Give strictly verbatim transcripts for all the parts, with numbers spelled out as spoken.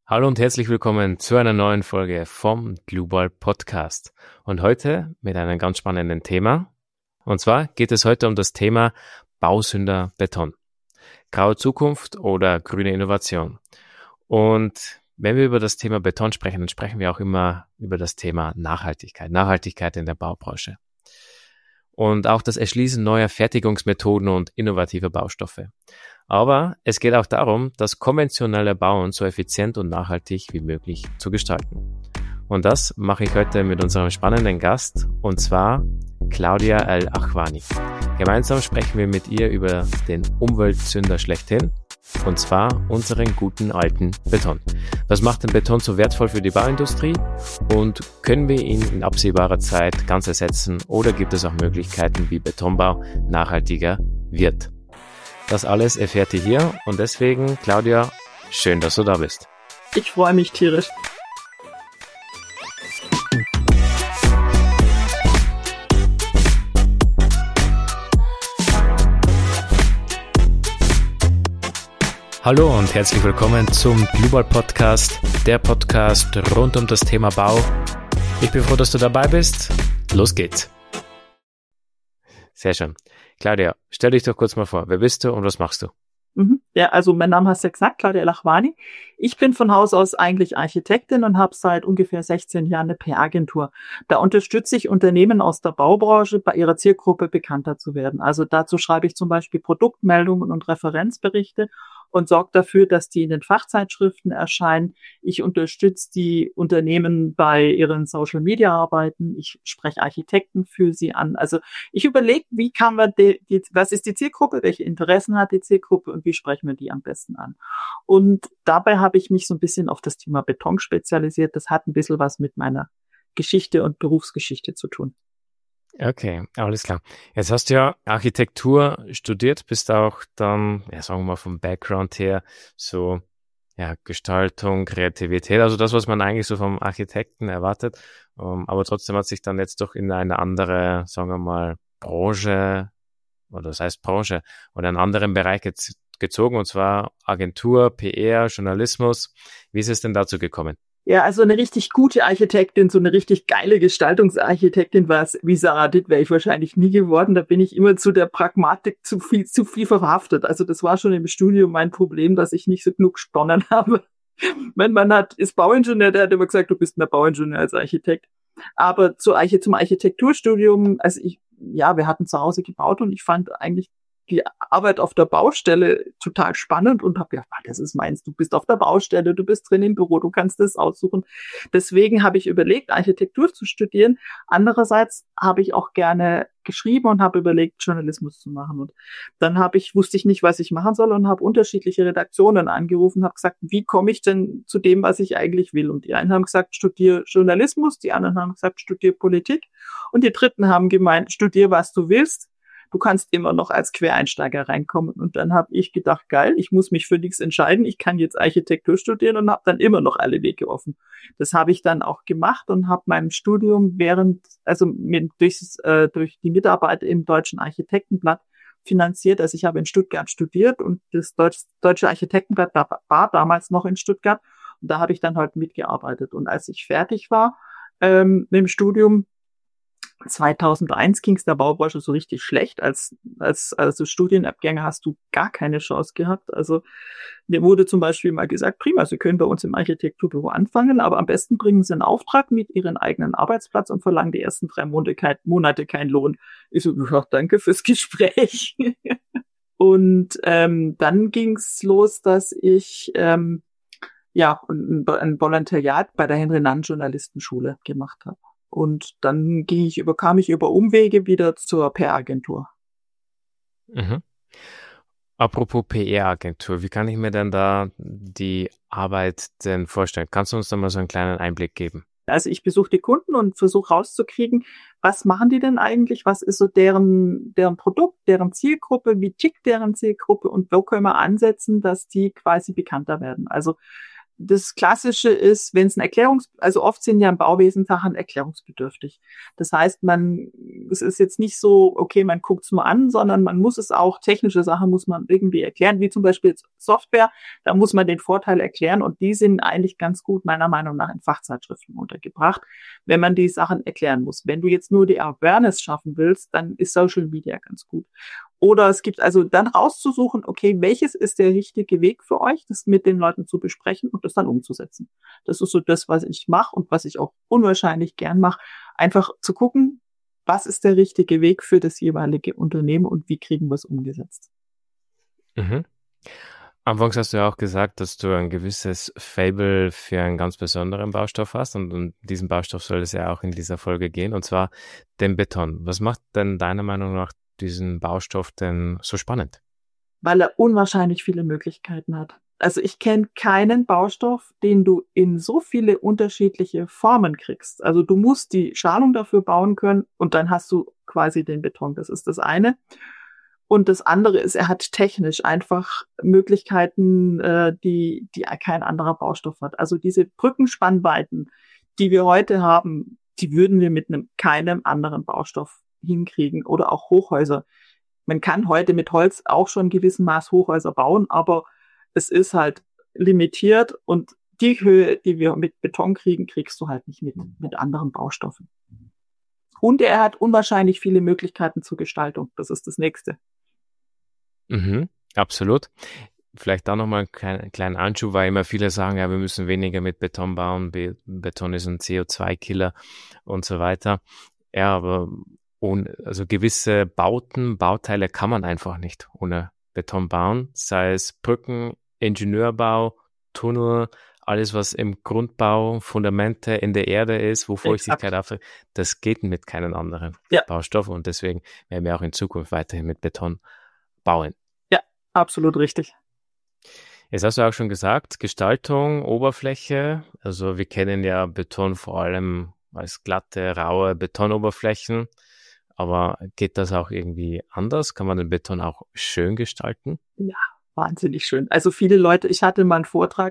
Hallo und herzlich willkommen zu einer neuen Folge vom Global Podcast. Und heute mit einem ganz spannenden Thema. Und zwar geht es heute um das Thema Bausünder Beton. Graue Zukunft oder grüne Innovation. Und wenn wir über das Thema Beton sprechen, dann sprechen wir auch immer über das Thema Nachhaltigkeit. Nachhaltigkeit in der Baubranche. Und auch das Erschließen neuer Fertigungsmethoden und innovativer Baustoffe. Aber es geht auch darum, das konventionelle Bauen so effizient und nachhaltig wie möglich zu gestalten. Und das mache ich heute mit unserem spannenden Gast, und zwar Claudia El-Achwani. Gemeinsam sprechen wir mit ihr über den Umweltsünder schlechthin, und zwar unseren guten alten Beton. Was macht den Beton so wertvoll für die Bauindustrie und können wir ihn in absehbarer Zeit ganz ersetzen oder gibt es auch Möglichkeiten, wie Betonbau nachhaltiger wird? Das alles erfährt ihr hier und deswegen, Claudia, schön, dass du da bist. Ich freue mich tierisch. Hallo und herzlich willkommen zum Global Podcast, der Podcast rund um das Thema Bau. Ich bin froh, dass du dabei bist. Los geht's. Sehr schön. Claudia, stell dich doch kurz mal vor. Wer bist du und was machst du? Mhm. Ja, also mein Name hast du ja gesagt, Claudia El-Achwani. Ich bin von Haus aus eigentlich Architektin und habe seit ungefähr sechzehn Jahren eine P R-Agentur. Da unterstütze ich Unternehmen aus der Baubranche, bei ihrer Zielgruppe bekannter zu werden. Also dazu schreibe ich zum Beispiel Produktmeldungen und Referenzberichte und sorge dafür, dass die in den Fachzeitschriften erscheinen. Ich unterstütze die Unternehmen bei ihren Social-Media-Arbeiten. Ich spreche Architekten für sie an. Also ich überlege, wie kann man die, die, was ist die Zielgruppe, welche Interessen hat die Zielgruppe und wie sprechen wir die am besten an. Und dabei habe ich mich so ein bisschen auf das Thema Beton spezialisiert. Das hat ein bisschen was mit meiner Geschichte und Berufsgeschichte zu tun. Okay, alles klar. Jetzt hast du ja Architektur studiert, bist auch dann, ja, sagen wir mal vom Background her, so, ja, Gestaltung, Kreativität, also das, was man eigentlich so vom Architekten erwartet. Um, aber trotzdem hat sich dann jetzt doch in eine andere, sagen wir mal, Branche, oder das heißt Branche, oder einen anderen Bereich gez- gezogen, und zwar Agentur, P R, Journalismus. Wie ist es denn dazu gekommen? Ja, also eine richtig gute Architektin, so eine richtig geile Gestaltungsarchitektin war es, wie Sarah Ditt, wäre ich wahrscheinlich nie geworden. Da bin ich immer zu der Pragmatik zu viel, zu viel verhaftet. Also das war schon im Studium mein Problem, dass ich nicht so genug gesponnen habe. Mein Mann hat, ist Bauingenieur, der hat immer gesagt, du bist mehr Bauingenieur als Architekt. Aber zur Arch- zum Architekturstudium, also ich, ja, wir hatten zu Hause gebaut und ich fand eigentlich die Arbeit auf der Baustelle total spannend und habe gedacht, ah, das ist meins, du bist auf der Baustelle, du bist drin im Büro, du kannst das aussuchen. Deswegen habe ich überlegt, Architektur zu studieren. Andererseits habe ich auch gerne geschrieben und habe überlegt, Journalismus zu machen. Und dann habe ich, wusste ich nicht, was ich machen soll und habe unterschiedliche Redaktionen angerufen, habe gesagt, wie komme ich denn zu dem, was ich eigentlich will? Und die einen haben gesagt, studier Journalismus, die anderen haben gesagt, studier Politik und die dritten haben gemeint, studier, was du willst. Du kannst immer noch als Quereinsteiger reinkommen. Und dann habe ich gedacht, geil, ich muss mich für nichts entscheiden. Ich kann jetzt Architektur studieren und habe dann immer noch alle Wege offen. Das habe ich dann auch gemacht und habe mein Studium während, also mit, durch, äh, durch die Mitarbeit im Deutschen Architektenblatt finanziert. Also ich habe in Stuttgart studiert und das Deutsch, Deutsche Architektenblatt war, war damals noch in Stuttgart. Und da habe ich dann halt mitgearbeitet. Und als ich fertig war ähm, mit dem Studium, zweitausendeins ging es der Baubranche so richtig schlecht. Als, als, also Studienabgänger hast du gar keine Chance gehabt. Also mir wurde zum Beispiel mal gesagt, prima, Sie können bei uns im Architekturbüro anfangen, aber am besten bringen Sie einen Auftrag mit Ihren eigenen Arbeitsplatz und verlangen die ersten drei Monate, kein, Monate keinen Lohn. Ich so, ja, danke fürs Gespräch. Und ähm, dann ging's los, dass ich ähm, ja ein, ein Volontariat bei der Henry-Nann-Journalistenschule gemacht habe. Und dann ging ich über, kam ich über Umwege wieder zur P R-Agentur. Mhm. Apropos P R-Agentur, wie kann ich mir denn da die Arbeit denn vorstellen? Kannst du uns da mal so einen kleinen Einblick geben? Also ich besuche die Kunden und versuche rauszukriegen, was machen die denn eigentlich? Was ist so deren, deren Produkt, deren Zielgruppe? Wie tickt deren Zielgruppe? Und wo können wir ansetzen, dass die quasi bekannter werden? Also das Klassische ist, wenn es ein Erklärungs-, also oft sind ja im Bauwesen Sachen erklärungsbedürftig. Das heißt, man, es ist jetzt nicht so, okay, man guckt es nur an, sondern man muss es auch, technische Sachen muss man irgendwie erklären, wie zum Beispiel Software, da muss man den Vorteil erklären und die sind eigentlich ganz gut meiner Meinung nach in Fachzeitschriften untergebracht, wenn man die Sachen erklären muss. Wenn du jetzt nur die Awareness schaffen willst, dann ist Social Media ganz gut. Oder es gibt also dann rauszusuchen, okay, welches ist der richtige Weg für euch, das mit den Leuten zu besprechen und das dann umzusetzen. Das ist so das, was ich mache und was ich auch unwahrscheinlich gern mache. Einfach zu gucken, was ist der richtige Weg für das jeweilige Unternehmen und wie kriegen wir es umgesetzt. Mhm. Anfangs hast du ja auch gesagt, dass du ein gewisses Faible für einen ganz besonderen Baustoff hast und um diesen Baustoff soll es ja auch in dieser Folge gehen, und zwar den Beton. Was macht denn deiner Meinung nach diesen Baustoff denn so spannend? Weil er unwahrscheinlich viele Möglichkeiten hat. Also ich kenne keinen Baustoff, den du in so viele unterschiedliche Formen kriegst. Also du musst die Schalung dafür bauen können und dann hast du quasi den Beton. Das ist das eine. Und das andere ist, er hat technisch einfach Möglichkeiten, äh, die, die kein anderer Baustoff hat. Also diese Brückenspannweiten, die wir heute haben, die würden wir mit einem keinem anderen Baustoff hinkriegen oder auch Hochhäuser. Man kann heute mit Holz auch schon ein gewissen Maß Hochhäuser bauen, aber es ist halt limitiert und die Höhe, die wir mit Beton kriegen, kriegst du halt nicht mit, mit anderen Baustoffen. Und er hat unwahrscheinlich viele Möglichkeiten zur Gestaltung. Das ist das Nächste. Mhm, absolut. Vielleicht da nochmal einen kleinen, kleinen Anschub, weil immer viele sagen, ja, wir müssen weniger mit Beton bauen, Be- Beton ist ein C O zwei Killer und so weiter. Ja, aber ohne, also gewisse Bauten, Bauteile kann man einfach nicht ohne Beton bauen, sei es Brücken, Ingenieurbau, Tunnel, alles was im Grundbau, Fundamente in der Erde ist, wo Feuchtigkeit auftritt, das geht mit keinen anderen Ja. Baustoffen und deswegen werden wir auch in Zukunft weiterhin mit Beton bauen. Ja, absolut richtig. Jetzt hast du auch schon gesagt, Gestaltung, Oberfläche, also wir kennen ja Beton vor allem als glatte, raue Betonoberflächen, aber geht das auch irgendwie anders? Kann man den Beton auch schön gestalten? Ja, wahnsinnig schön. Also viele Leute, ich hatte mal einen Vortrag,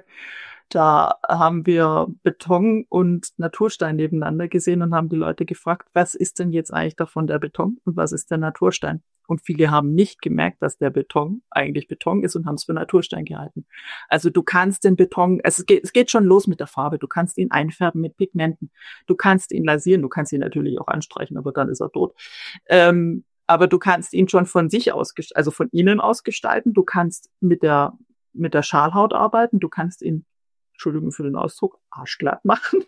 da haben wir Beton und Naturstein nebeneinander gesehen und haben die Leute gefragt, was ist denn jetzt eigentlich davon der Beton und was ist der Naturstein? Und viele haben nicht gemerkt, dass der Beton eigentlich Beton ist und haben es für Naturstein gehalten. Also du kannst den Beton, es geht, es geht schon los mit der Farbe, du kannst ihn einfärben mit Pigmenten, du kannst ihn lasieren, du kannst ihn natürlich auch anstreichen, aber dann ist er tot. Ähm, aber du kannst ihn schon von sich aus, also von innen aus gestalten, du kannst mit der, mit der Schalhaut arbeiten, du kannst ihn, Entschuldigung für den Ausdruck, arschglatt machen.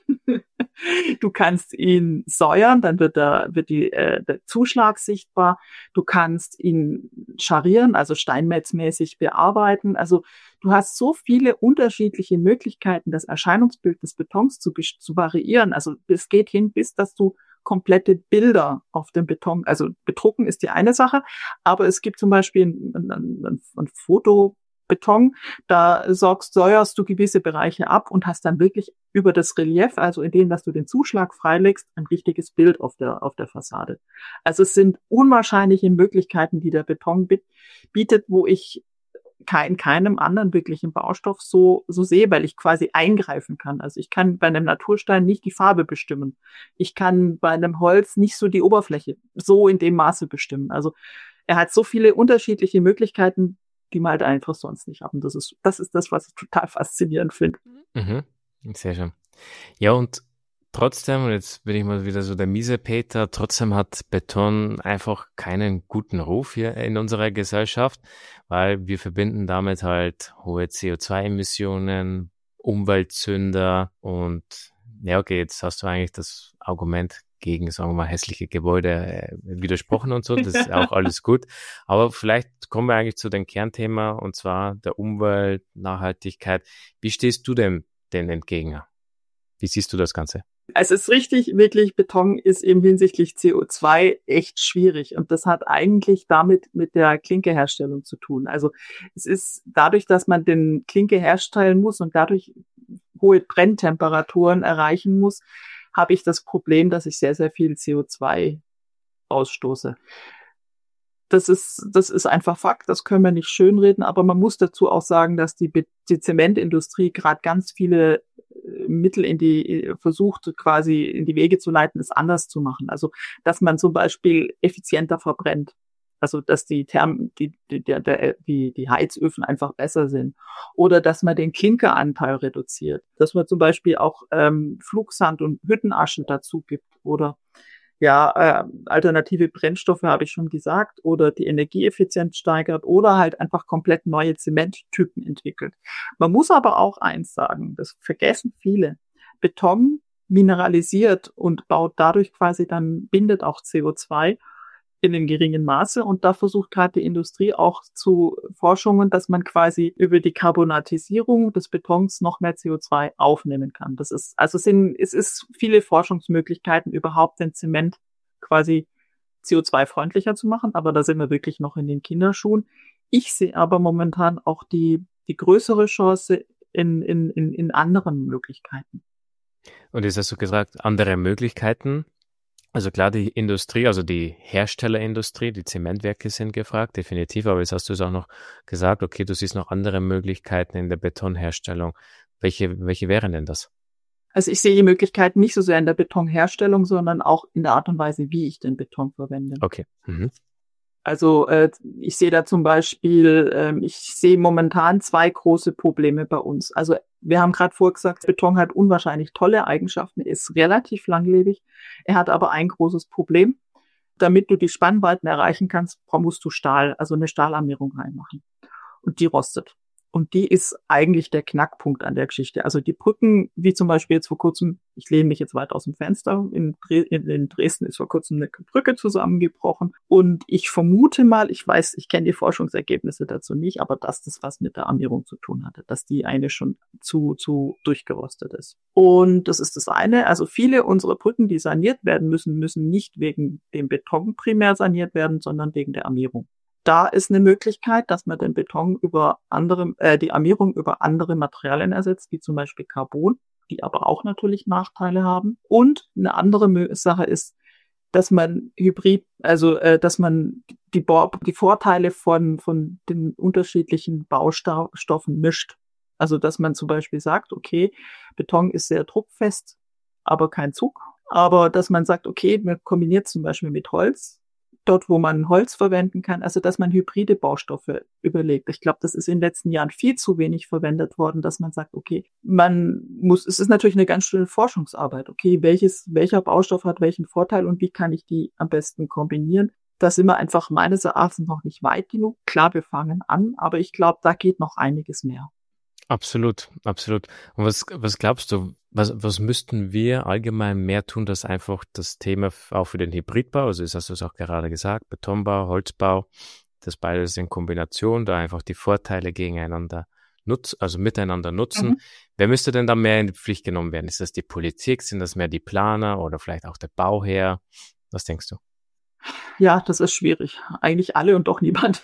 Du kannst ihn säuern, dann wird der, wird die, äh, der Zuschlag sichtbar. Du kannst ihn scharieren, also steinmetzmäßig bearbeiten. Also du hast so viele unterschiedliche Möglichkeiten, das Erscheinungsbild des Betons zu, zu variieren. Also es geht hin, bis dass du komplette Bilder auf dem Beton, also bedrucken ist die eine Sache, aber es gibt zum Beispiel ein, ein, ein, ein Foto, Beton, da sorgst, säuerst du gewisse Bereiche ab und hast dann wirklich über das Relief, also in dem, dass du den Zuschlag freilegst, ein richtiges Bild auf der, auf der Fassade. Also es sind unwahrscheinliche Möglichkeiten, die der Beton bietet, wo ich kein, keinem anderen wirklichen Baustoff so, so sehe, weil ich quasi eingreifen kann. Also ich kann bei einem Naturstein nicht die Farbe bestimmen. Ich kann bei einem Holz nicht so die Oberfläche so in dem Maße bestimmen. Also er hat so viele unterschiedliche Möglichkeiten, die man halt einfach sonst nicht haben. Das ist, das ist das, was ich total faszinierend finde. Mhm. Sehr schön. Ja, und trotzdem, und jetzt bin ich mal wieder so der miese Peter, trotzdem hat Beton einfach keinen guten Ruf hier in unserer Gesellschaft, weil wir verbinden damit halt hohe C O zwei Emissionen, Umweltsünder und ja, okay, jetzt hast du eigentlich das Argument gegen, sagen wir mal, hässliche Gebäude äh, widersprochen und so, das ist auch alles gut. Aber vielleicht kommen wir eigentlich zu dem Kernthema und zwar der Umwelt, Nachhaltigkeit. Wie stehst du dem denn entgegen? Wie siehst du das Ganze? Es ist richtig, wirklich, Beton ist eben hinsichtlich C O zwei echt schwierig. Und das hat eigentlich damit mit der Klinkeherstellung zu tun. Also es ist dadurch, dass man den Klinke herstellen muss und dadurch hohe Brenntemperaturen erreichen muss, habe ich das Problem, dass ich sehr, sehr viel C O zwei ausstoße. Das ist, das ist einfach Fakt, das können wir nicht schönreden, aber man muss dazu auch sagen, dass die, die Zementindustrie gerade ganz viele Mittel in die, versucht quasi in die Wege zu leiten, es anders zu machen. Also, dass man zum Beispiel effizienter verbrennt. Also, dass die Therm, die, die, der, die, die Heizöfen einfach besser sind. Oder dass man den Klinkeranteil reduziert. Dass man zum Beispiel auch ähm, Flugsand und Hüttenasche dazu gibt. Oder ja, äh, alternative Brennstoffe habe ich schon gesagt, oder die Energieeffizienz steigert oder halt einfach komplett neue Zementtypen entwickelt. Man muss aber auch eins sagen, das vergessen viele. Beton mineralisiert und baut dadurch quasi dann, bindet auch C O zwei in einem geringen Maße, und da versucht gerade die Industrie auch zu Forschungen, dass man quasi über die Carbonatisierung des Betons noch mehr C O zwei aufnehmen kann. Das ist, also sind, es ist viele Forschungsmöglichkeiten, überhaupt den Zement quasi C O zwei freundlicher zu machen, aber da sind wir wirklich noch in den Kinderschuhen. Ich sehe aber momentan auch die, die größere Chance in, in, in, in anderen Möglichkeiten. Und jetzt hast du gesagt, andere Möglichkeiten. Also klar, die Industrie, also die Herstellerindustrie, die Zementwerke sind gefragt, definitiv. Aber jetzt hast du es auch noch gesagt, okay, du siehst noch andere Möglichkeiten in der Betonherstellung. Welche, welche wären denn das? Also ich sehe die Möglichkeiten nicht so sehr in der Betonherstellung, sondern auch in der Art und Weise, wie ich den Beton verwende. Okay. Mhm. Also äh, ich sehe da zum Beispiel, äh, ich sehe momentan zwei große Probleme bei uns. Also wir haben gerade vorher gesagt, Beton hat unwahrscheinlich tolle Eigenschaften, ist relativ langlebig. Er hat aber ein großes Problem. Damit du die Spannweiten erreichen kannst, musst du Stahl, also eine Stahlarmierung reinmachen. Und die rostet. Und die ist eigentlich der Knackpunkt an der Geschichte. Also die Brücken, wie zum Beispiel jetzt vor kurzem, ich lehne mich jetzt weit aus dem Fenster, in, Dre- in Dresden ist vor kurzem eine Brücke zusammengebrochen. Und ich vermute mal, ich weiß, ich kenne die Forschungsergebnisse dazu nicht, aber dass das was mit der Armierung zu tun hatte, dass die eine schon zu, zu durchgerostet ist. Und das ist das eine. Also viele unserer Brücken, die saniert werden müssen, müssen nicht wegen dem Beton primär saniert werden, sondern wegen der Armierung. Da ist eine Möglichkeit, dass man den Beton über andere, äh, die Armierung über andere Materialien ersetzt, wie zum Beispiel Carbon, die aber auch natürlich Nachteile haben. Und eine andere Sache ist, dass man Hybrid, also äh, dass man die, Bo- die Vorteile von von den unterschiedlichen Baustoffen mischt. Also dass man zum Beispiel sagt, okay, Beton ist sehr druckfest, aber kein Zug. Aber dass man sagt, okay, man kombiniert zum Beispiel mit Holz, dort, wo man Holz verwenden kann, also dass man hybride Baustoffe überlegt. Ich glaube, das ist in den letzten Jahren viel zu wenig verwendet worden, dass man sagt, okay, man muss, es ist natürlich eine ganz schöne Forschungsarbeit, okay, welches, welcher Baustoff hat welchen Vorteil und wie kann ich die am besten kombinieren? Da sind wir einfach meines Erachtens noch nicht weit genug. Klar, wir fangen an, aber ich glaube, da geht noch einiges mehr. Absolut, absolut. Und was, was glaubst du, was, was müssten wir allgemein mehr tun, dass einfach das Thema auch für den Hybridbau, also das hast du es auch gerade gesagt, Betonbau, Holzbau, das beides in Kombination, da einfach die Vorteile gegeneinander nutzen, also miteinander nutzen. Mhm. Wer müsste denn da mehr in die Pflicht genommen werden? Ist das die Politik? Sind das mehr die Planer oder vielleicht auch der Bauherr? Was denkst du? Ja, das ist schwierig. Eigentlich alle und doch niemand.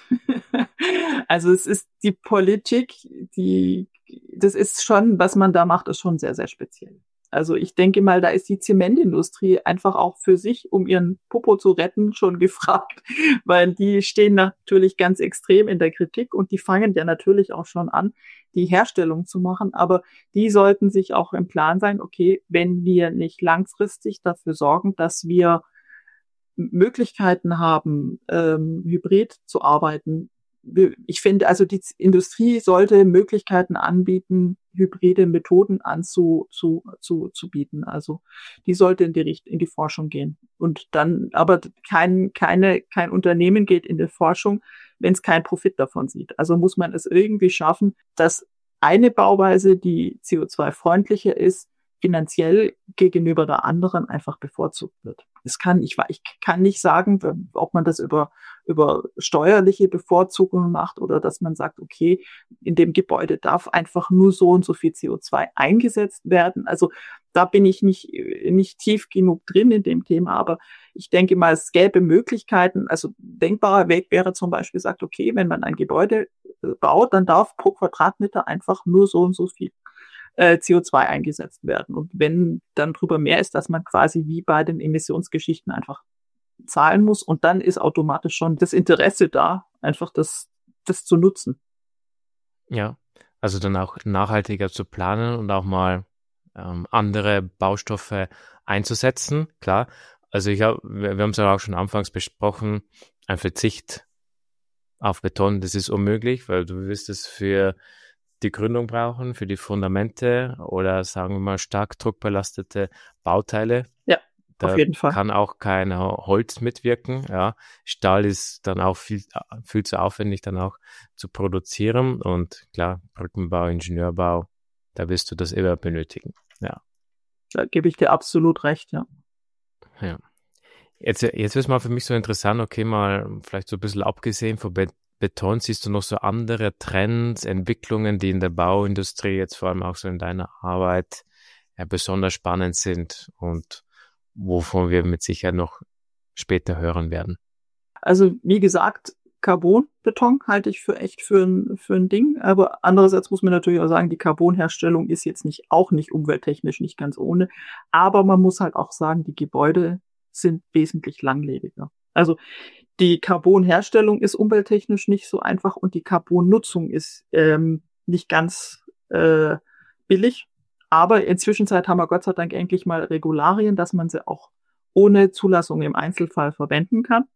Also es ist die Politik, die, das ist schon, was man da macht, ist schon sehr, sehr speziell. Also ich denke mal, da ist die Zementindustrie einfach auch für sich, um ihren Popo zu retten, schon gefragt, weil die stehen natürlich ganz extrem in der Kritik und die fangen ja natürlich auch schon an, die Herstellung zu machen, aber die sollten sich auch im Plan sein, okay, wenn wir nicht langfristig dafür sorgen, dass wir Möglichkeiten haben, ähm, hybrid zu arbeiten. Ich finde, also die Industrie sollte Möglichkeiten anbieten, hybride Methoden anzu, zu, zu, zu bieten. Also die sollte in die Richt in die Forschung gehen. Und dann, aber kein, keine, kein Unternehmen geht in die Forschung, wenn es keinen Profit davon sieht. Also muss man es irgendwie schaffen, dass eine Bauweise, die C O zwei freundlicher ist, finanziell gegenüber der anderen einfach bevorzugt wird. Es kann, ich, ich kann nicht sagen, ob man das über, über steuerliche Bevorzugungen macht oder dass man sagt, okay, in dem Gebäude darf einfach nur so und so viel C O zwei eingesetzt werden. Also da bin ich nicht, nicht tief genug drin in dem Thema, aber ich denke mal, es gäbe Möglichkeiten. Also denkbarer Weg wäre zum Beispiel gesagt, okay, wenn man ein Gebäude baut, dann darf pro Quadratmeter einfach nur so und so viel C O zwei eingesetzt werden. Und wenn dann drüber mehr ist, dass man quasi wie bei den Emissionsgeschichten einfach zahlen muss und dann ist automatisch schon das Interesse da, einfach das, das zu nutzen. Ja, also dann auch nachhaltiger zu planen und auch mal ähm, andere Baustoffe einzusetzen, klar. Also ich hab, wir, wir haben es ja auch schon anfangs besprochen, ein Verzicht auf Beton, das ist unmöglich, weil du wirst es für die Gründung brauchen, für die Fundamente oder sagen wir mal stark druckbelastete Bauteile. Ja, Da auf jeden Fall. kann auch kein Holz mitwirken. Ja, Stahl ist dann auch viel, viel zu aufwendig dann auch zu produzieren und klar, Brückenbau, Ingenieurbau, da wirst du das immer benötigen. Ja. Da gebe ich dir absolut recht, ja. Ja. Jetzt, jetzt ist mal für mich so interessant, okay, mal vielleicht so ein bisschen abgesehen von Be- Beton, siehst du noch so andere Trends, Entwicklungen, die in der Bauindustrie jetzt vor allem auch so in deiner Arbeit ja, besonders spannend sind und wovon wir mit Sicherheit noch später hören werden? Also wie gesagt, Carbonbeton halte ich für echt für ein, für ein Ding. Aber andererseits muss man natürlich auch sagen, die Carbonherstellung ist jetzt nicht, auch nicht umwelttechnisch nicht ganz ohne. Aber man muss halt auch sagen, die Gebäude sind wesentlich langlebiger. Also die Carbonherstellung ist umwelttechnisch nicht so einfach und die Carbonnutzung ist ähm, nicht ganz äh, billig. Aber in Zwischenzeit haben wir Gott sei Dank endlich mal Regularien, dass man sie auch ohne Zulassung im Einzelfall verwenden kann.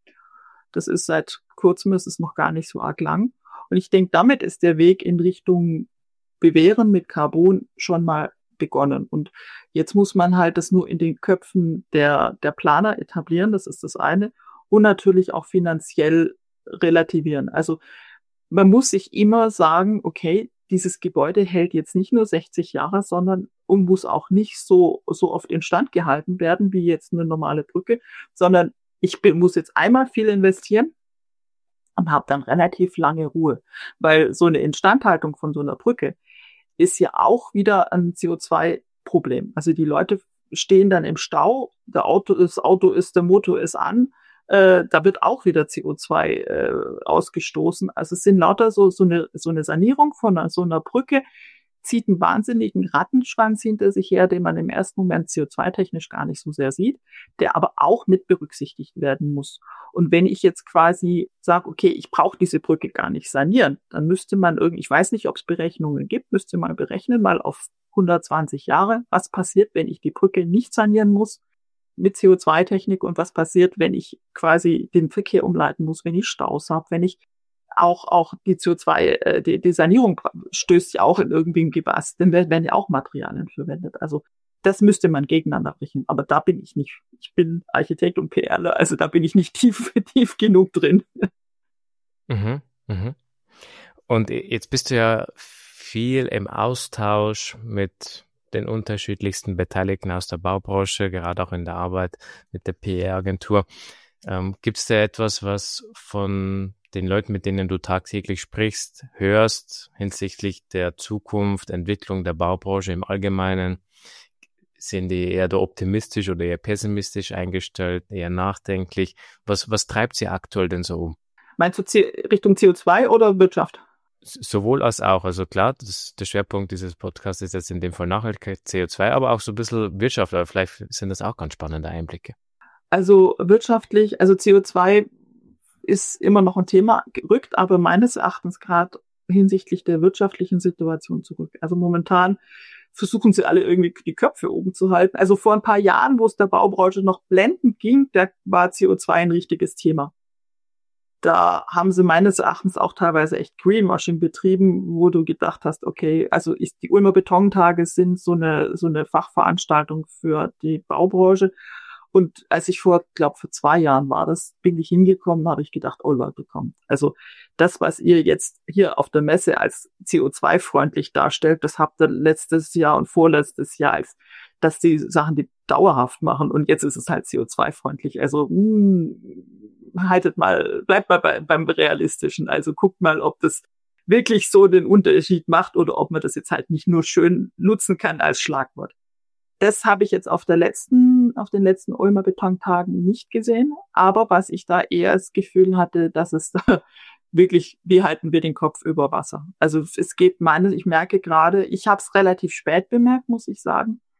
Das ist seit kurzem, es ist noch gar nicht so arg lang. Und ich denke, damit ist der Weg in Richtung Bewähren mit Carbon schon mal begonnen. Und jetzt muss man halt das nur in den Köpfen der, der Planer etablieren, das ist das eine. Und natürlich auch finanziell relativieren. Also man muss sich immer sagen, okay, dieses Gebäude hält jetzt nicht nur sechzig Jahre, sondern und muss auch nicht so, so oft instand gehalten werden wie jetzt eine normale Brücke, sondern ich bin, muss jetzt einmal viel investieren und habe dann relativ lange Ruhe. Weil so eine Instandhaltung von so einer Brücke ist ja auch wieder ein C O zwei Problem. Also die Leute stehen dann im Stau, der Auto, das Auto ist, der Motor ist an, äh, da wird auch wieder C O zwei äh, ausgestoßen. Also es sind lauter so, so eine, so eine Sanierung von einer, so einer Brücke, zieht einen wahnsinnigen Rattenschwanz hinter sich her, den man im ersten Moment C O zwei technisch gar nicht so sehr sieht, der aber auch mit berücksichtigt werden muss. Und wenn ich jetzt quasi sage, okay, ich brauche diese Brücke gar nicht sanieren, dann müsste man irgendwie, ich weiß nicht, ob es Berechnungen gibt, müsste man berechnen, mal auf hundertzwanzig Jahre, was passiert, wenn ich die Brücke nicht sanieren muss mit C O zwei Technik und was passiert, wenn ich quasi den Verkehr umleiten muss, wenn ich Staus habe, wenn ich auch, auch die C O zwei, äh, die, die Sanierung stößt ja auch in irgendwie ein Gebast, dann werden ja auch Materialien verwendet. Also das müsste man gegeneinander rechnen. Aber da bin ich nicht. Ich bin Architekt und PRler, also da bin ich nicht tief, tief genug drin. Mhm, mhm. Und jetzt bist du ja viel im Austausch mit den unterschiedlichsten Beteiligten aus der Baubranche, gerade auch in der Arbeit mit der P R-Agentur. Ähm, gibt es da etwas, was von den Leuten, mit denen du tagtäglich sprichst, hörst hinsichtlich der Zukunft, Entwicklung der Baubranche im Allgemeinen? Sind die eher da optimistisch oder eher pessimistisch eingestellt, eher nachdenklich? Was, was treibt sie aktuell denn so um? Meinst du C- Richtung C O zwei oder Wirtschaft? Sowohl als auch. Also klar, das, der Schwerpunkt dieses Podcasts ist jetzt in dem Fall Nachhaltigkeit, C O zwei, aber auch so ein bisschen Wirtschaft. Aber vielleicht sind das auch ganz spannende Einblicke. Also wirtschaftlich, also C O zwei ist immer noch ein Thema, rückt aber meines Erachtens gerade hinsichtlich der wirtschaftlichen Situation zurück. Also momentan versuchen sie alle irgendwie die Köpfe oben zu halten. Also vor ein paar Jahren, wo es der Baubranche noch blendend ging, da war C O zwei ein richtiges Thema. Da haben sie meines Erachtens auch teilweise echt Greenwashing betrieben, wo du gedacht hast, okay, also ist, die Ulmer Betontage sind so eine, so eine Fachveranstaltung für die Baubranche. Und als ich vor, glaube vor zwei Jahren war das, bin ich hingekommen, habe ich gedacht, oh Leute, komm. Also das, was ihr jetzt hier auf der Messe als C O zwei freundlich darstellt, das habt ihr letztes Jahr und vorletztes Jahr als, dass die Sachen, die dauerhaft machen. Und jetzt ist es halt C O zwei freundlich. Also, mh, haltet mal, bleibt mal bei, beim Realistischen. Also guckt mal, ob das wirklich so den Unterschied macht oder ob man das jetzt halt nicht nur schön nutzen kann als Schlagwort. Das habe ich jetzt auf der letzten, auf den letzten Ulmer Betontagen nicht gesehen. Aber was ich da eher das Gefühl hatte, dass es da wirklich, wie halten wir den Kopf über Wasser? Also es geht meines, ich merke gerade, ich habe es relativ spät bemerkt, muss ich sagen.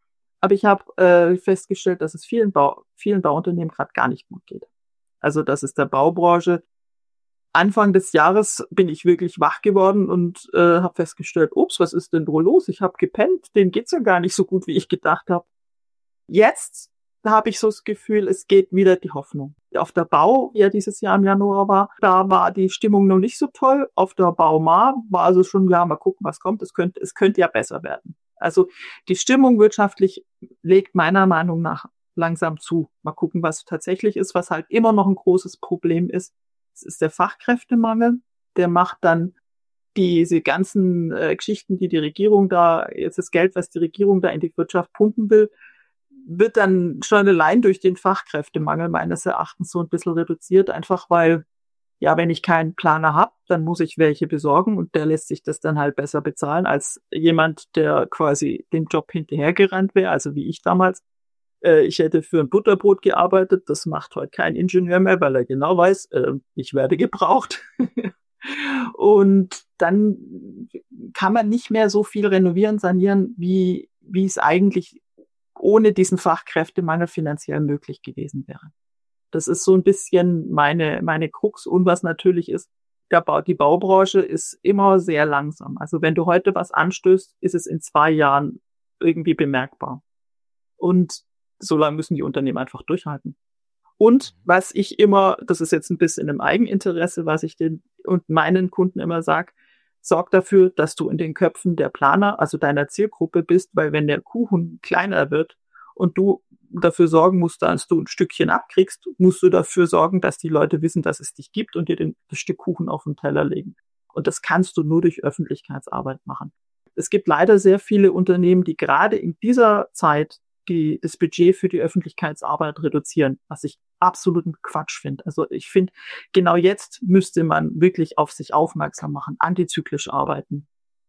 Aber ich habe äh, festgestellt, dass es vielen, Bau, vielen Bauunternehmen gerade gar nicht gut geht. Also dass es der Baubranche Anfang des Jahres bin ich wirklich wach geworden und äh, habe festgestellt, ups, was ist denn wohl los? Ich habe gepennt, denen geht's ja gar nicht so gut, wie ich gedacht habe. Jetzt habe ich so das Gefühl, es geht wieder die Hoffnung. Auf der Bau, ja dieses Jahr im Januar war, da war die Stimmung noch nicht so toll. Auf der Baumar war also schon, ja, mal gucken, was kommt. Es könnte, es könnte ja besser werden. Also die Stimmung wirtschaftlich legt meiner Meinung nach langsam zu. Mal gucken, was tatsächlich ist, was halt immer noch ein großes Problem ist. Es ist der Fachkräftemangel, der macht dann diese ganzen äh, Geschichten, die die Regierung da, jetzt das Geld, was die Regierung da in die Wirtschaft pumpen will, wird dann schon allein durch den Fachkräftemangel meines Erachtens so ein bisschen reduziert, einfach weil, ja, wenn ich keinen Planer habe, dann muss ich welche besorgen und der lässt sich das dann halt besser bezahlen als jemand, der quasi dem Job hinterhergerannt wäre, also wie ich damals. Ich hätte für ein Butterbrot gearbeitet, das macht heute kein Ingenieur mehr, weil er genau weiß, äh, ich werde gebraucht. Und dann kann man nicht mehr so viel renovieren, sanieren, wie, wie es eigentlich ohne diesen Fachkräftemangel finanziell möglich gewesen wäre. Das ist so ein bisschen meine, meine Krux. Und was natürlich ist, der Bau, die Baubranche ist immer sehr langsam. Also wenn du heute was anstößt, ist es in zwei Jahren irgendwie bemerkbar. Und so lange müssen die Unternehmen einfach durchhalten. Und was ich immer, das ist jetzt ein bisschen im Eigeninteresse, was ich den und meinen Kunden immer sage, sorg dafür, dass du in den Köpfen der Planer, also deiner Zielgruppe bist, weil wenn der Kuchen kleiner wird und du dafür sorgen musst, dass du ein Stückchen abkriegst, musst du dafür sorgen, dass die Leute wissen, dass es dich gibt und dir den, das Stück Kuchen auf den Teller legen. Und das kannst du nur durch Öffentlichkeitsarbeit machen. Es gibt leider sehr viele Unternehmen, die gerade in dieser Zeit die das Budget für die Öffentlichkeitsarbeit reduzieren, was ich absoluten Quatsch finde. Also ich finde, genau jetzt müsste man wirklich auf sich aufmerksam machen, antizyklisch arbeiten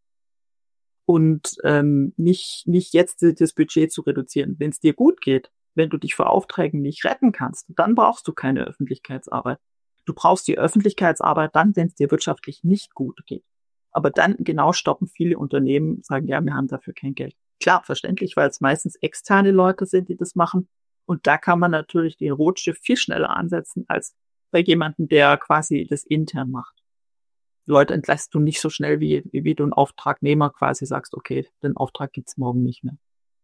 und ähm, nicht nicht jetzt das Budget zu reduzieren. Wenn es dir gut geht, wenn du dich vor Aufträgen nicht retten kannst, dann brauchst du keine Öffentlichkeitsarbeit. Du brauchst die Öffentlichkeitsarbeit dann, wenn es dir wirtschaftlich nicht gut geht. Aber dann genau stoppen viele Unternehmen, sagen, ja, wir haben dafür kein Geld. Klar, verständlich, weil es meistens externe Leute sind, die das machen. Und da kann man natürlich den Rotstift viel schneller ansetzen, als bei jemandem, der quasi das intern macht. Leute entlässt du nicht so schnell, wie, wie du einen Auftragnehmer quasi sagst, okay, den Auftrag gibt's morgen nicht mehr.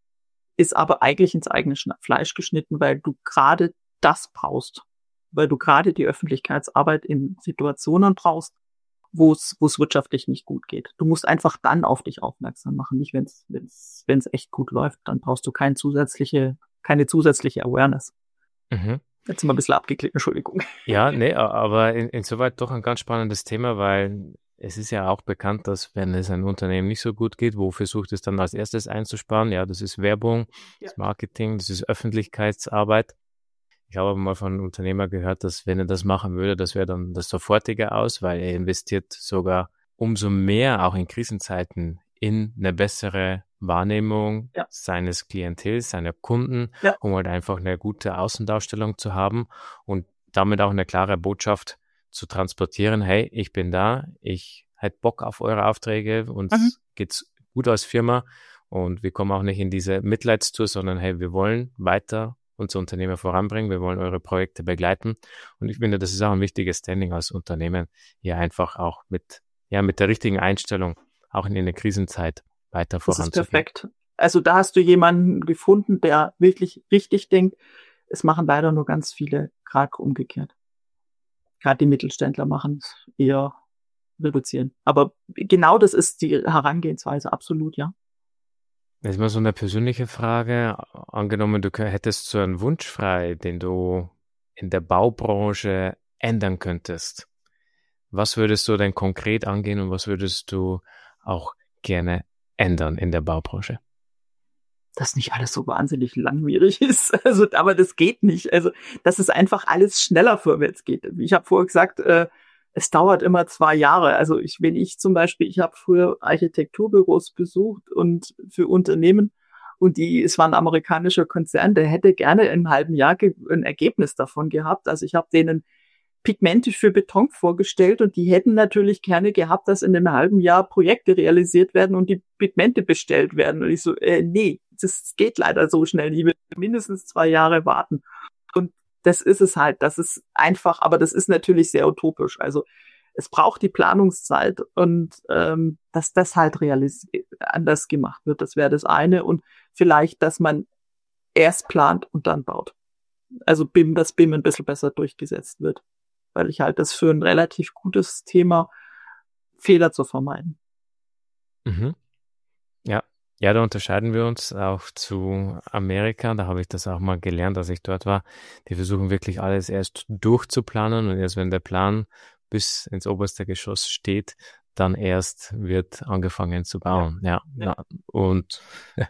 Ist aber eigentlich ins eigene Fleisch geschnitten, weil du gerade das brauchst. Weil du gerade die Öffentlichkeitsarbeit in Situationen brauchst, wo es wo es wirtschaftlich nicht gut geht. Du musst einfach dann auf dich aufmerksam machen, nicht wenn es wenn es wenn es echt gut läuft, dann brauchst du keine zusätzliche keine zusätzliche Awareness. Mhm. Jetzt sind wir ein bisschen abgeklickt, Entschuldigung. Ja, nee, aber in, insoweit doch ein ganz spannendes Thema, weil es ist ja auch bekannt, dass wenn es einem Unternehmen nicht so gut geht, wo versucht es dann als erstes einzusparen? Ja, das ist Werbung, ja. Das Marketing, das ist Öffentlichkeitsarbeit. Ich habe aber mal von einem Unternehmer gehört, dass wenn er das machen würde, das wäre dann das Sofortige aus, weil er investiert sogar umso mehr, auch in Krisenzeiten, in eine bessere Wahrnehmung ja. seines Klientels, seiner Kunden, ja. um halt einfach eine gute Außendarstellung zu haben und damit auch eine klare Botschaft zu transportieren. Hey, ich bin da, ich hätte Bock auf eure Aufträge, uns mhm. geht's gut als Firma und wir kommen auch nicht in diese Mitleidstour, sondern hey, wir wollen weiter unser Unternehmen voranbringen, wir wollen eure Projekte begleiten und ich finde, das ist auch ein wichtiges Standing als Unternehmen, hier einfach auch mit, ja, mit der richtigen Einstellung, auch in der Krisenzeit weiter voranzugehen. Das ist perfekt. Also da hast du jemanden gefunden, der wirklich richtig denkt. Es machen leider nur ganz viele, gerade umgekehrt. Gerade die Mittelständler machen es eher reduzieren. Aber genau das ist die Herangehensweise, absolut, ja. Jetzt mal so eine persönliche Frage. Angenommen, du hättest so einen Wunsch frei, den du in der Baubranche ändern könntest. Was würdest du denn konkret angehen und was würdest du auch gerne ändern in der Baubranche? Dass nicht alles so wahnsinnig langwierig ist. Also, aber das geht nicht. Also, dass es einfach alles schneller vorwärts geht. Ich habe vorher gesagt, äh, es dauert immer zwei Jahre. Also ich, wenn ich zum Beispiel, ich habe früher Architekturbüros besucht und für Unternehmen und die, es war ein amerikanischer Konzern, der hätte gerne in einem halben Jahr ge- ein Ergebnis davon gehabt. Also ich habe denen Pigmente für Beton vorgestellt und die hätten natürlich gerne gehabt, dass in einem halben Jahr Projekte realisiert werden und die Pigmente bestellt werden. Und ich so, äh, nee, das geht leider so schnell nicht. Wir müssen mindestens zwei Jahre warten. Und das ist es halt. Das ist einfach, aber das ist natürlich sehr utopisch. Also es braucht die Planungszeit und ähm, dass das halt realis- anders gemacht wird. Das wäre das eine. Und vielleicht, dass man erst plant und dann baut. Also B I M, dass B I M ein bisschen besser durchgesetzt wird. Weil ich halt das für ein relativ gutes Thema, Fehler zu vermeiden. Mhm. Ja. Ja, da unterscheiden wir uns auch zu Amerika. Da habe ich das auch mal gelernt, als ich dort war. Die versuchen wirklich alles erst durchzuplanen und erst wenn der Plan bis ins oberste Geschoss steht, dann erst wird angefangen zu bauen. Ja, ja. Ja. Na, und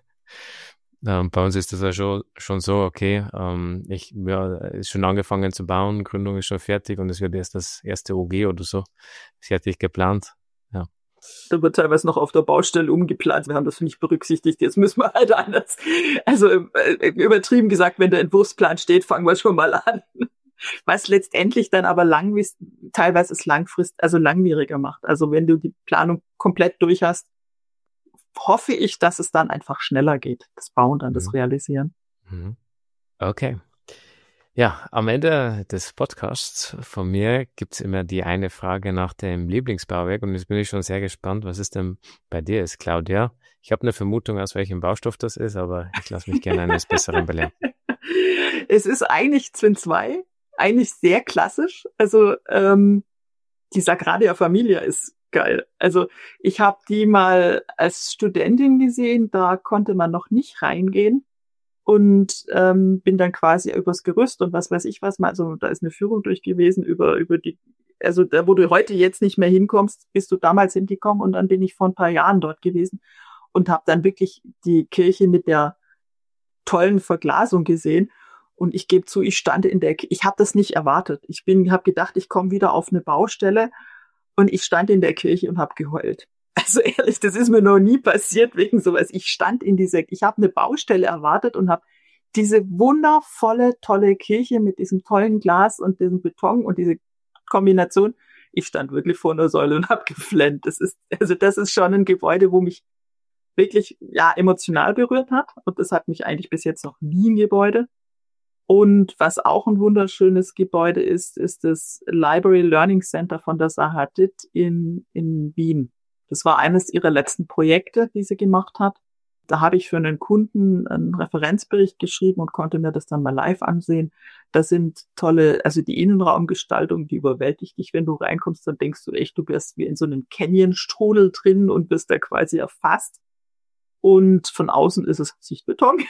ähm, bei uns ist das ja schon, schon so, okay, ähm, ich ja, ist schon angefangen zu bauen, Gründung ist schon fertig und es wird erst das erste O G oder so fertig geplant. Ja. Da wird teilweise noch auf der Baustelle umgeplant. Wir haben das nicht berücksichtigt. Jetzt müssen wir halt anders. Also äh, übertrieben gesagt, wenn der Entwurfsplan steht, fangen wir schon mal an. Was letztendlich dann aber lang, teilweise es langfristig, also langwieriger macht. Also wenn du die Planung komplett durch hast, hoffe ich, dass es dann einfach schneller geht. Das Bauen dann, Mhm. das Realisieren. Mhm. Okay. Ja, am Ende des Podcasts von mir gibt's immer die eine Frage nach dem Lieblingsbauwerk und jetzt bin ich schon sehr gespannt, was es denn bei dir ist, Claudia. Ich habe eine Vermutung, aus welchem Baustoff das ist, aber ich lasse mich gerne eines Besseren belehren. Es ist eigentlich Twin zwei, eigentlich sehr klassisch. Also ähm, die Sagradia Familia ist geil. Also ich habe die mal als Studentin gesehen, da konnte man noch nicht reingehen. Und ähm, bin dann quasi übers Gerüst und was weiß ich was mal, also da ist eine Führung durch gewesen über über die, also da, wo du heute jetzt nicht mehr hinkommst, bist du damals hingekommen und dann bin ich vor ein paar Jahren dort gewesen und habe dann wirklich die Kirche mit der tollen Verglasung gesehen und ich gebe zu, ich stand in der, ich habe das nicht erwartet. Ich bin, habe gedacht, ich komme wieder auf eine Baustelle und ich stand in der Kirche und habe geheult. Also ehrlich, das ist mir noch nie passiert wegen sowas. Ich stand in dieser, ich habe eine Baustelle erwartet und habe diese wundervolle, tolle Kirche mit diesem tollen Glas und diesem Beton und diese Kombination. Ich stand wirklich vor einer Säule und habe geflennt. Das ist, also das ist schon ein Gebäude, wo mich wirklich, ja, emotional berührt hat. Und das hat mich eigentlich bis jetzt noch nie ein Gebäude. Und was auch ein wunderschönes Gebäude ist, ist das Library Learning Center von der Sahadit in, in Wien. Das war eines ihrer letzten Projekte, die sie gemacht hat. Da habe ich für einen Kunden einen Referenzbericht geschrieben und konnte mir das dann mal live ansehen. Da sind tolle, also die Innenraumgestaltung, die überwältigt dich, wenn du reinkommst, dann denkst du echt, du bist wie in so einem Canyon-Strudel drin und bist da quasi erfasst. Und von außen ist es Sichtbeton,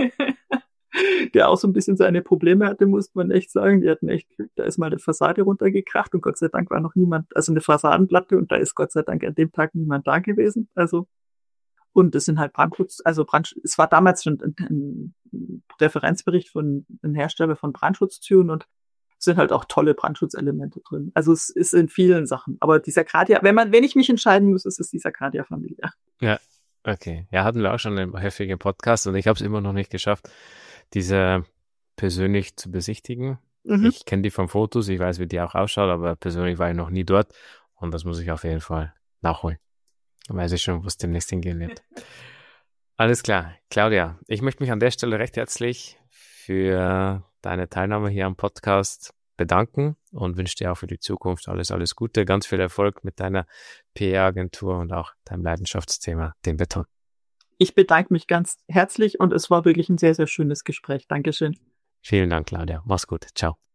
der auch so ein bisschen seine Probleme hatte, muss man echt sagen. Die hatten echt Glück, da ist mal eine Fassade runtergekracht und Gott sei Dank war noch niemand, also eine Fassadenplatte und da ist Gott sei Dank an dem Tag niemand da gewesen. Also, und es sind halt Brandschutz, also Brand, es war damals schon ein, ein Referenzbericht von einem Hersteller von Brandschutzzüren und es sind halt auch tolle Brandschutzelemente drin. Also es ist in vielen Sachen. Aber die Sagradia, wenn man, wenn ich mich entscheiden muss, ist es die Sagradia-Familie. Ja, okay. Ja, hatten wir auch schon einen heftigen Podcast und ich habe es immer noch nicht geschafft, diese persönlich zu besichtigen. Mhm. Ich kenne die von Fotos, ich weiß, wie die auch ausschaut, aber persönlich war ich noch nie dort und das muss ich auf jeden Fall nachholen. Dann weiß ich schon, wo es demnächst hingehen wird. Alles klar. Claudia, ich möchte mich an der Stelle recht herzlich für deine Teilnahme hier am Podcast bedanken und wünsche dir auch für die Zukunft alles, alles Gute, ganz viel Erfolg mit deiner P R-Agentur und auch deinem Leidenschaftsthema, dem Beton. Ich bedanke mich ganz herzlich und es war wirklich ein sehr, sehr schönes Gespräch. Dankeschön. Vielen Dank, Claudia. Mach's gut. Ciao.